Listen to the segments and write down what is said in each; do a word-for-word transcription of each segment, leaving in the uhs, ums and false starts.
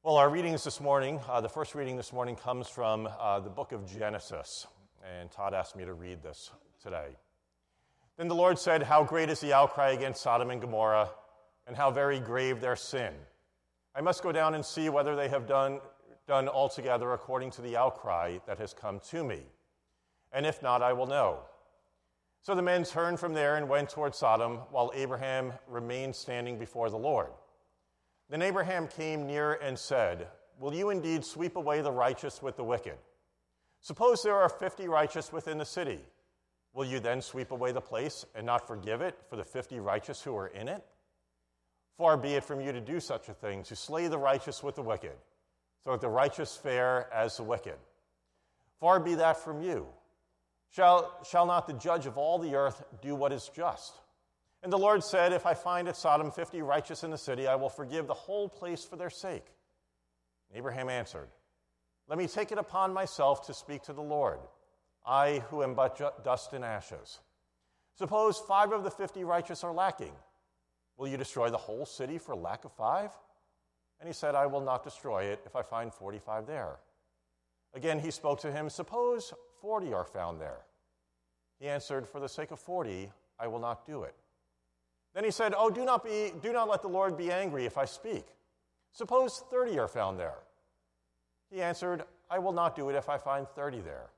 Well, our readings this morning, uh, the first reading this morning comes from uh, the book of Genesis, and Todd asked me to read this today. Then the Lord said, "How great is the outcry against Sodom and Gomorrah, and how very grave their sin. I must go down and see whether they have done, done altogether according to the outcry that has come to me. And if not, I will know." So the men turned from there and went toward Sodom, while Abraham remained standing before the Lord. Then Abraham came near and said, "Will you indeed sweep away the righteous with the wicked? Suppose there are fifty righteous within the city. Will you then sweep away the place and not forgive it for the fifty righteous who are in it? Far be it from you to do such a thing, to slay the righteous with the wicked, so that the righteous fare as the wicked. Far be that from you. Shall, shall not the judge of all the earth do what is just?" And the Lord said, "If I find at Sodom fifty righteous in the city, I will forgive the whole place for their sake." And Abraham answered, "Let me take it upon myself to speak to the Lord, I who am but ju- dust and ashes. Suppose five of the fifty righteous are lacking. Will you destroy the whole city for lack of five?" And he said, "I will not destroy it if I find forty-five there." Again he spoke to him, "Suppose forty are found there." He answered, "For the sake of forty, I will not do it." Then he said, "Oh, do not be, do not let the Lord be angry if I speak. Suppose thirty are found there." He answered, "I will not do it if I find thirty there."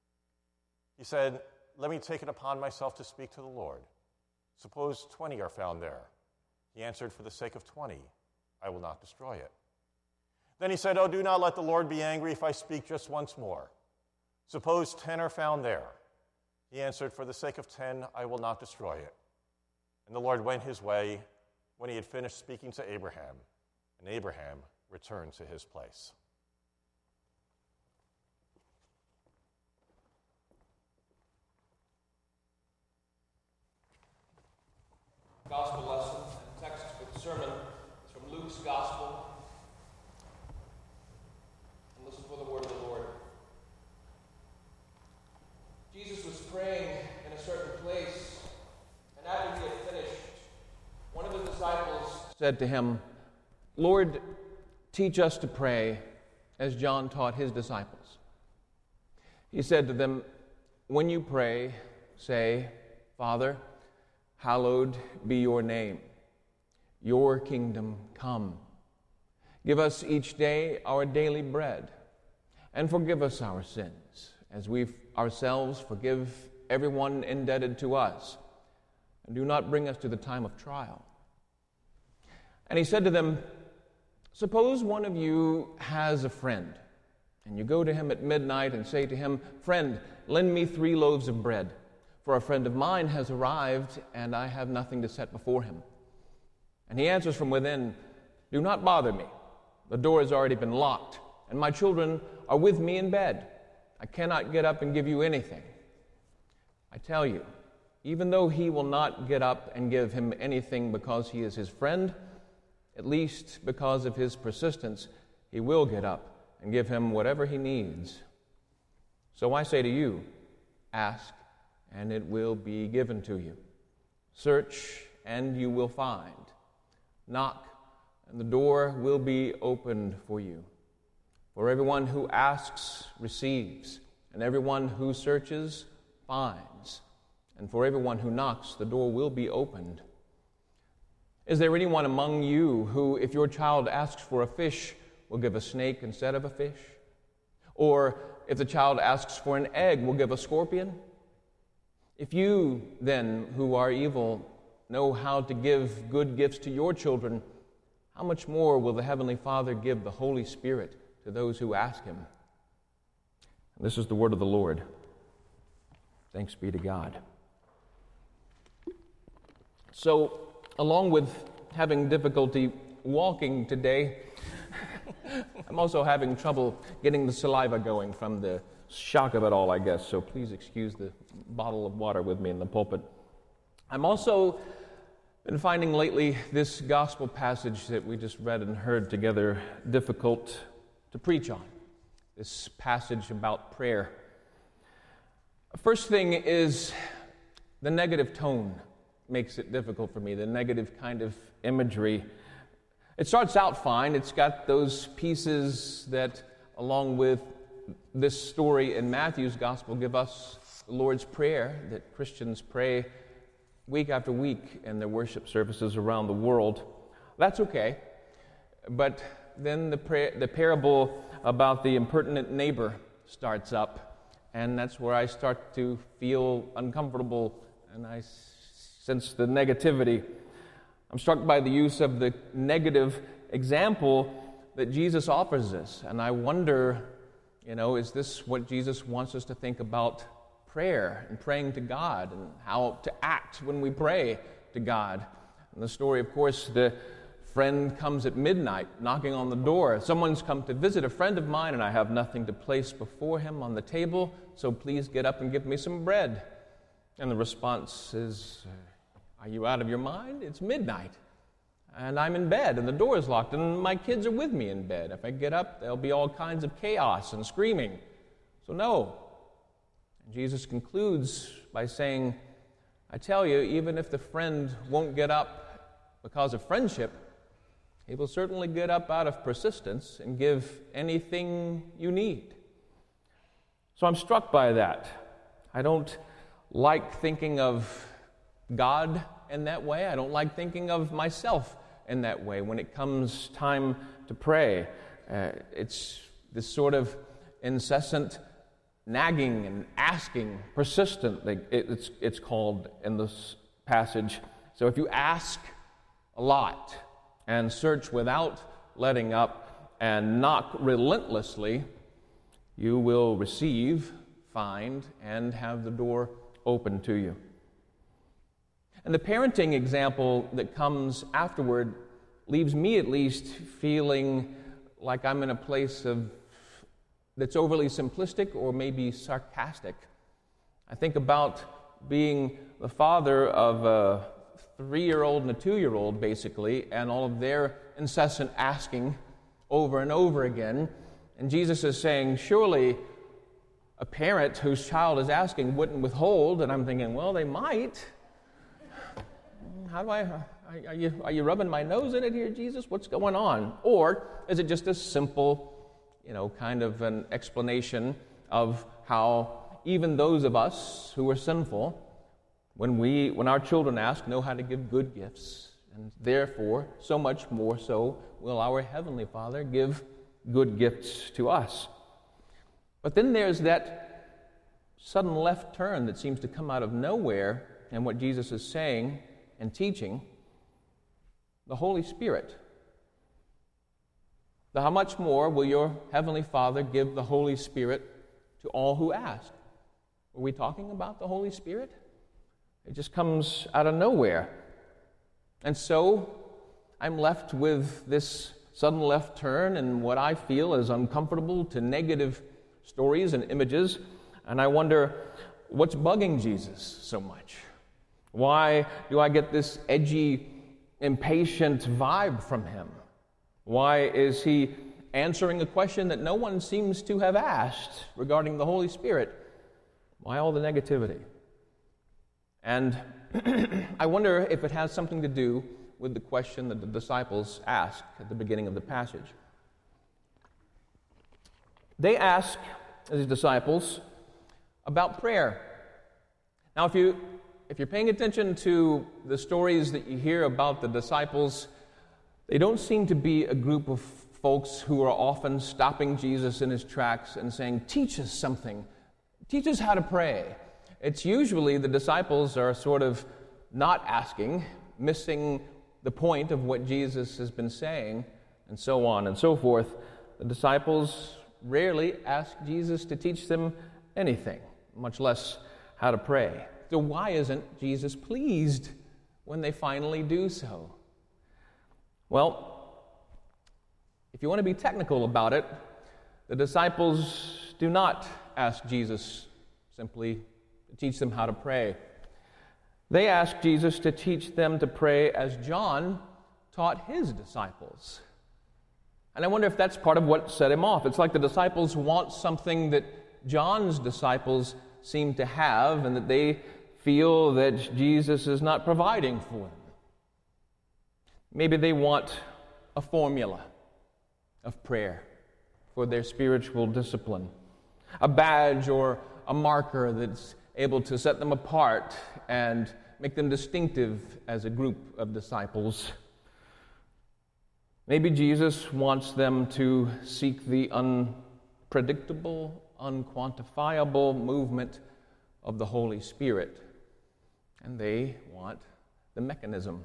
He said, "Let me take it upon myself to speak to the Lord. Suppose twenty are found there." He answered, "For the sake of twenty, I will not destroy it." Then he said, "Oh, do not let the Lord be angry if I speak just once more. Suppose ten are found there." He answered, "For the sake of ten, I will not destroy it." And the Lord went his way when he had finished speaking to Abraham, and Abraham returned to his place. Gospel lesson and text for the sermon is from Luke's Gospel. And listen for the word of the Lord. Jesus was praying in a certain place, and after he had finished, one of the disciples said to him, "Lord, teach us to pray as John taught his disciples." He said to them, "When you pray, say, 'Father, hallowed be your name. Your kingdom come. Give us each day our daily bread, and forgive us our sins, as we ourselves forgive everyone indebted to us. And do not bring us to the time of trial.'" And he said to them, "Suppose one of you has a friend, and you go to him at midnight and say to him, 'Friend, lend me three loaves of bread, for a friend of mine has arrived, and I have nothing to set before him.' And he answers from within, 'Do not bother me. The door has already been locked, and my children are with me in bed. I cannot get up and give you anything.' I tell you, even though he will not get up and give him anything because he is his friend, at least because of his persistence, he will get up and give him whatever he needs. So I say to you, ask, and it will be given to you. Search, and you will find. Knock, and the door will be opened for you. For everyone who asks receives, and everyone who searches finds. And for everyone who knocks, the door will be opened. Is there anyone among you who, if your child asks for a fish, will give a snake instead of a fish? Or if the child asks for an egg, will give a scorpion? If you, then, who are evil, know how to give good gifts to your children, how much more will the Heavenly Father give the Holy Spirit to those who ask Him?" And this is the word of the Lord. Thanks be to God. So, along with having difficulty walking today, I'm also having trouble getting the saliva going from the shock of it all, I guess. So please excuse the bottle of water with me in the pulpit. I'm also been finding lately this gospel passage that we just read and heard together difficult to preach on. This passage about prayer. First thing is the negative tone makes it difficult for me, the negative kind of imagery. It starts out fine. It's got those pieces that, along with this story in Matthew's Gospel, give us the Lord's Prayer that Christians pray week after week in their worship services around the world. That's okay. But then the, prayer, the parable about the impertinent neighbor starts up, and that's where I start to feel uncomfortable, and I sense the negativity. I'm struck by the use of the negative example that Jesus offers us, and I wonder, you know, is this what Jesus wants us to think about prayer and praying to God and how to act when we pray to God? In the story, of course, the friend comes at midnight knocking on the door. Someone's come to visit a friend of mine, and I have nothing to place before him on the table, so please get up and give me some bread. And the response is, are you out of your mind? It's midnight, and I'm in bed, and the door is locked, and my kids are with me in bed. If I get up, there'll be all kinds of chaos and screaming. So no. And Jesus concludes by saying, I tell you, even if the friend won't get up because of friendship, he will certainly get up out of persistence and give anything you need. So I'm struck by that. I don't like thinking of God in that way. I don't like thinking of myself in that way when it comes time to pray. Uh, it's this sort of incessant nagging and asking, persistent, it's, it's called in this passage. So if you ask a lot and search without letting up and knock relentlessly, you will receive, find, and have the door open to you. And the parenting example that comes afterward leaves me at least feeling like I'm in a place of that's overly simplistic or maybe sarcastic. I think about being the father of a three-year-old and a two-year-old, basically, and all of their incessant asking over and over again. And Jesus is saying, surely a parent whose child is asking wouldn't withhold. And I'm thinking, well, they might. How do I, are you, are you rubbing my nose in it here, Jesus? What's going on? Or is it just a simple, you know, kind of an explanation of how even those of us who are sinful, when we, when our children ask, know how to give good gifts, and therefore, so much more so will our Heavenly Father give good gifts to us. But then there's that sudden left turn that seems to come out of nowhere in what Jesus is saying and teaching, the Holy Spirit. How much more will your Heavenly Father give the Holy Spirit to all who ask? Are we talking about the Holy Spirit? It just comes out of nowhere. And so I'm left with this sudden left turn and what I feel is uncomfortable to negative stories and images. And I wonder, what's bugging Jesus so much? Why do I get this edgy, impatient vibe from him? Why is he answering a question that no one seems to have asked regarding the Holy Spirit? Why all the negativity? And I wonder if it has something to do with the question that the disciples ask at the beginning of the passage. They ask, as disciples, about prayer. Now, if you if you're paying attention to the stories that you hear about the disciples, they don't seem to be a group of folks who are often stopping Jesus in his tracks and saying, teach us something. Teach us how to pray. It's usually the disciples are sort of not asking, missing the point of what Jesus has been saying, and so on and so forth. The disciples rarely ask Jesus to teach them anything, much less how to pray. So why isn't Jesus pleased when they finally do so? Well, if you want to be technical about it, the disciples do not ask Jesus simply to teach them how to pray. They ask Jesus to teach them to pray as John taught his disciples. And I wonder if that's part of what set him off. It's like the disciples want something that John's disciples seem to have and that they feel that Jesus is not providing for them. Maybe they want a formula of prayer for their spiritual discipline, a badge or a marker that's able to set them apart and make them distinctive as a group of disciples. Maybe Jesus wants them to seek the unpredictable, unquantifiable movement of the Holy Spirit, and they want the mechanism.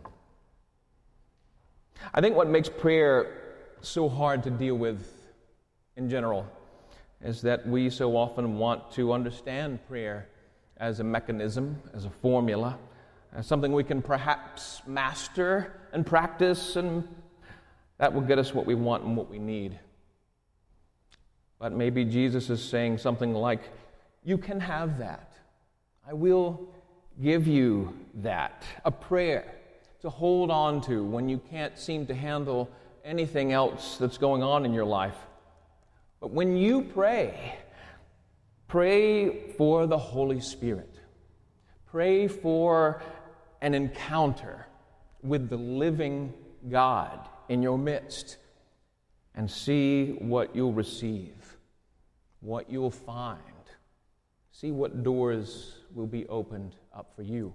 I think what makes prayer so hard to deal with in general is that we so often want to understand prayer as a mechanism, as a formula, as something we can perhaps master and practice, and that will get us what we want and what we need. But maybe Jesus is saying something like, you can have that. I will give you that. A prayer to hold on to when you can't seem to handle anything else that's going on in your life. But when you pray, pray for the Holy Spirit. Pray for an encounter with the living God in your midst, and see what you'll receive, what you'll find. See what doors will be opened up for you.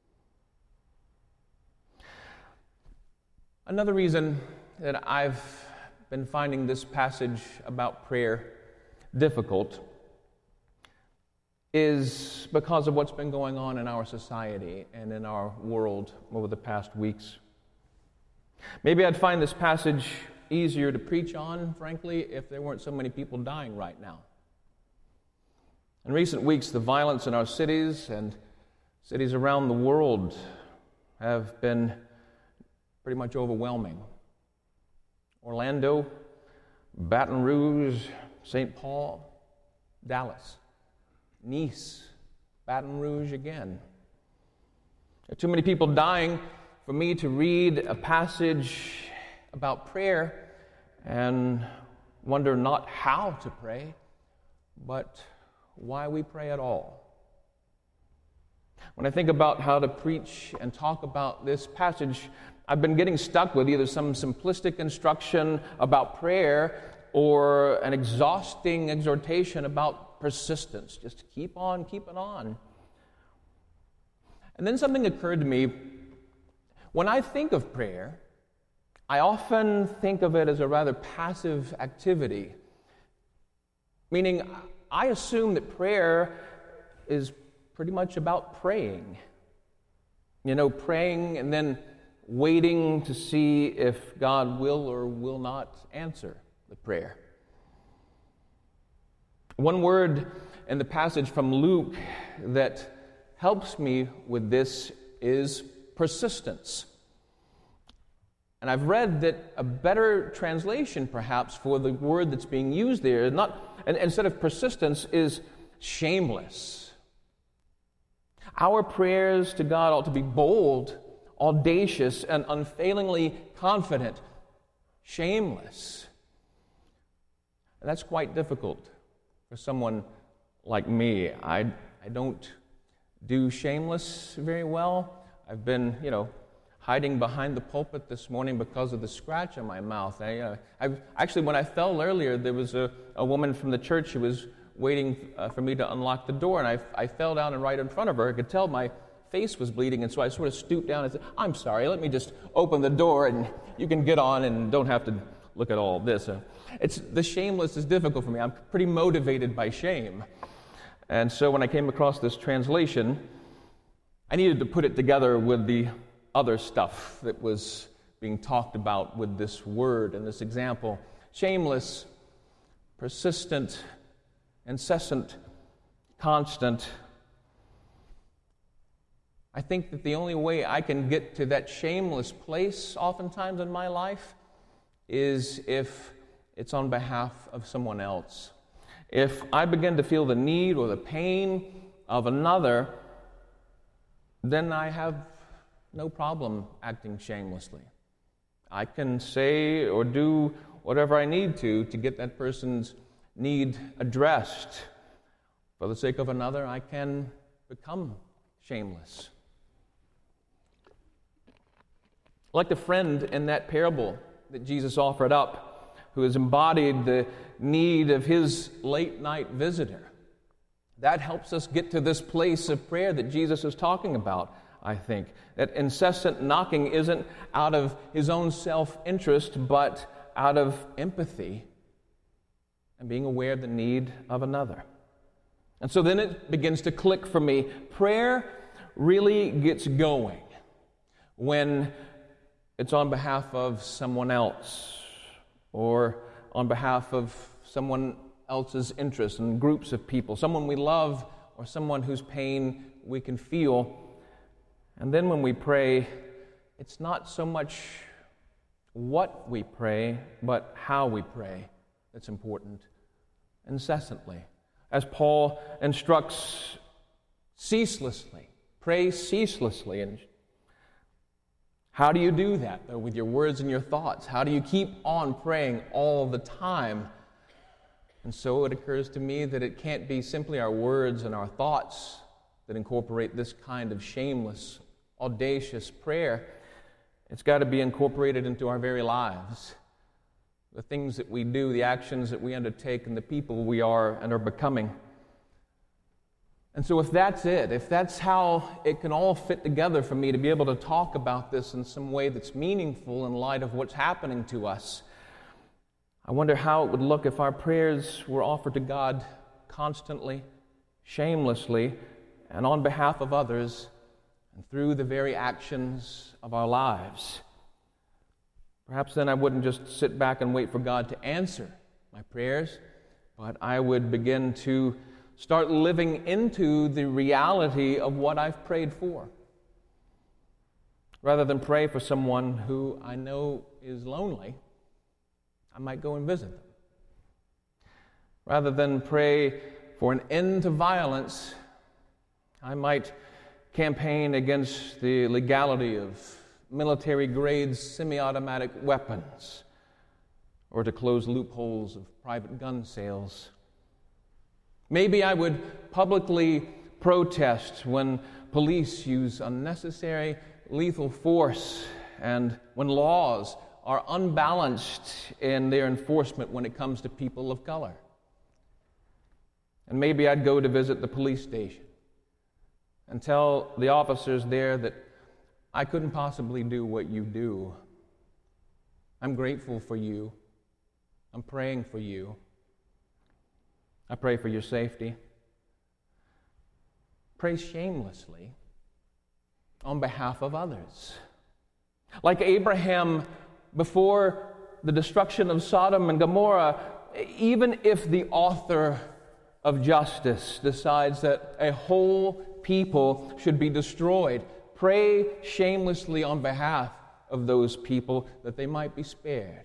Another reason that I've been finding this passage about prayer difficult is because of what's been going on in our society and in our world over the past weeks. Maybe I'd find this passage easier to preach on, frankly, if there weren't so many people dying right now. In recent weeks, the violence in our cities and cities around the world have been pretty much overwhelming. Orlando, Baton Rouge, Saint Paul, Dallas, Nice, Baton Rouge again. There are too many people dying for me to read a passage about prayer and wonder not how to pray, but why we pray at all. When I think about how to preach and talk about this passage, I've been getting stuck with either some simplistic instruction about prayer or an exhausting exhortation about persistence. Just keep on keeping on. And then something occurred to me. When I think of prayer, I often think of it as a rather passive activity, meaning I assume that prayer is pretty much about praying. You know, praying and then waiting to see if God will or will not answer the prayer. One word in the passage from Luke that helps me with this is persistence. And I've read that a better translation, perhaps, for the word that's being used there, not and instead of persistence, is shameless. Our prayers to God ought to be bold, audacious, and unfailingly confident, shameless. And that's quite difficult for someone like me. I, I don't do shameless very well. I've been, you know, hiding behind the pulpit this morning because of the scratch on my mouth. I, uh, I actually, when I fell earlier, there was a, a woman from the church who was waiting uh, for me to unlock the door, and I, I fell down and right in front of her. I could tell my face was bleeding, and so I sort of stooped down and said, "I'm sorry, let me just open the door, and you can get on and don't have to look at all this." Uh, it's the shameless is difficult for me. I'm pretty motivated by shame. And so when I came across this translation, I needed to put it together with the other stuff that was being talked about with this word and this example. Shameless, persistent, incessant, constant. I think that the only way I can get to that shameless place oftentimes in my life is if it's on behalf of someone else. If I begin to feel the need or the pain of another, then I have no problem acting shamelessly. I can say or do whatever I need to to get that person's need addressed. For the sake of another, I can become shameless. Like the friend in that parable that Jesus offered up, who has embodied the need of his late-night visitor. That helps us get to this place of prayer that Jesus is talking about, I think. That incessant knocking isn't out of his own self-interest, but out of empathy and being aware of the need of another. And so then it begins to click for me. Prayer really gets going when it's on behalf of someone else or on behalf of someone else's interests and groups of people, someone we love or someone whose pain we can feel. And then when we pray, it's not so much what we pray, but how we pray that's important, incessantly. As Paul instructs, ceaselessly, pray ceaselessly. And how do you do that, though, with your words and your thoughts? How do you keep on praying all the time? And so it occurs to me that it can't be simply our words and our thoughts that incorporate this kind of shameless, audacious prayer. It's got to be incorporated into our very lives. The things that we do, the actions that we undertake, and the people we are and are becoming. And so if that's it, if that's how it can all fit together for me to be able to talk about this in some way that's meaningful in light of what's happening to us, I wonder how it would look if our prayers were offered to God constantly, shamelessly, and on behalf of others, and through the very actions of our lives. Perhaps then I wouldn't just sit back and wait for God to answer my prayers, but I would begin to start living into the reality of what I've prayed for. Rather than pray for someone who I know is lonely, I might go and visit them. Rather than pray for an end to violence, I might campaign against the legality of military-grade semi-automatic weapons, or to close loopholes of private gun sales. Maybe I would publicly protest when police use unnecessary lethal force and when laws are unbalanced in their enforcement when it comes to people of color. And maybe I'd go to visit the police station and tell the officers there that I couldn't possibly do what you do. I'm grateful for you. I'm praying for you. I pray for your safety. Pray shamelessly on behalf of others. Like Abraham before the destruction of Sodom and Gomorrah, even if the author of justice decides that a whole people should be destroyed, pray shamelessly on behalf of those people that they might be spared.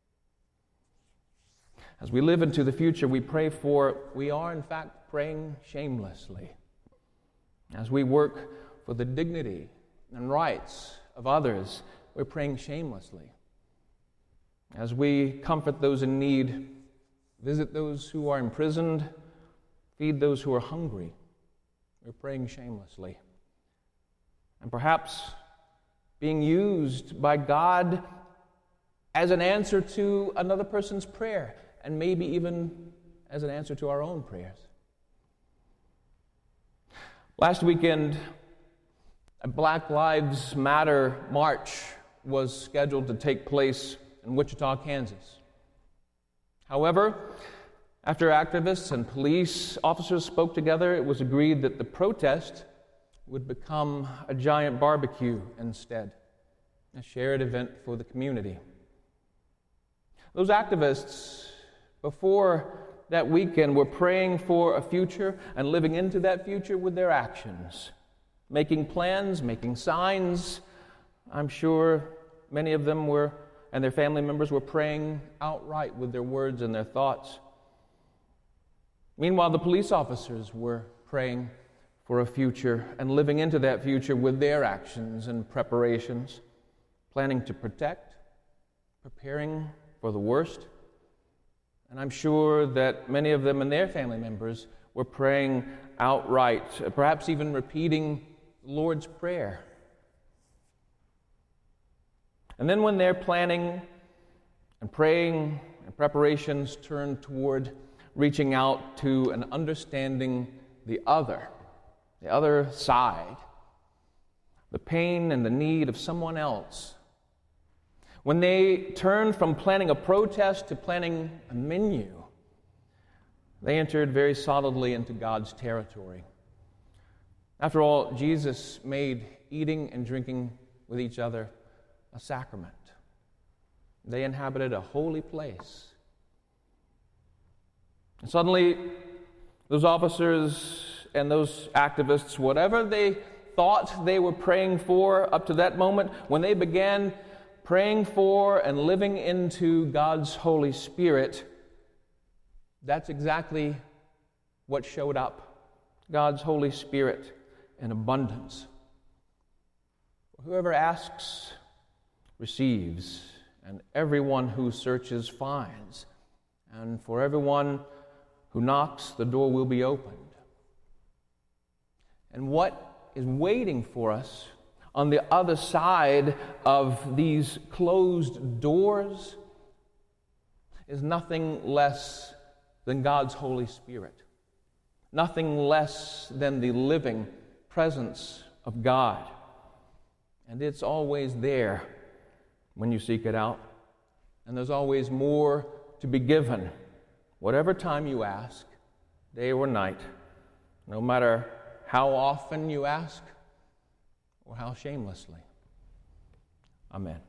As we live into the future, we pray for, we are in fact praying shamelessly. As we work for the dignity and rights of others, we're praying shamelessly. As we comfort those in need, visit those who are imprisoned, feed those who are hungry, we're praying shamelessly. And perhaps being used by God as an answer to another person's prayer, and maybe even as an answer to our own prayers. Last weekend, a Black Lives Matter march was scheduled to take place in Wichita, Kansas. However, after activists and police officers spoke together, it was agreed that the protest would become a giant barbecue instead, a shared event for the community. Those activists, before that weekend, were praying for a future and living into that future with their actions, making plans, making signs. I'm sure many of them were, and their family members were praying outright with their words and their thoughts. Meanwhile, the police officers were praying for a future and living into that future with their actions and preparations, planning to protect, preparing for the worst. And I'm sure that many of them and their family members were praying outright, perhaps even repeating the Lord's Prayer. And then when they're planning And praying and preparations turn toward reaching out to and understanding the other, the other side, the pain and the need of someone else. When they turned from planning a protest to planning a menu, they entered very solidly into God's territory. After all, Jesus made eating and drinking with each other a sacrament. They inhabited a holy place. And suddenly, those officers and those activists, whatever they thought they were praying for up to that moment, when they began praying for and living into God's Holy Spirit, that's exactly what showed up. God's Holy Spirit in abundance. Whoever asks receives, and everyone who searches finds. And for everyone who knocks, the door will be opened. And what is waiting for us on the other side of these closed doors is nothing less than God's Holy Spirit. Nothing less than the living presence of God. And it's always there when you seek it out. And there's always more to be given, whatever time you ask, day or night, no matter how often you ask or how shamelessly. Amen.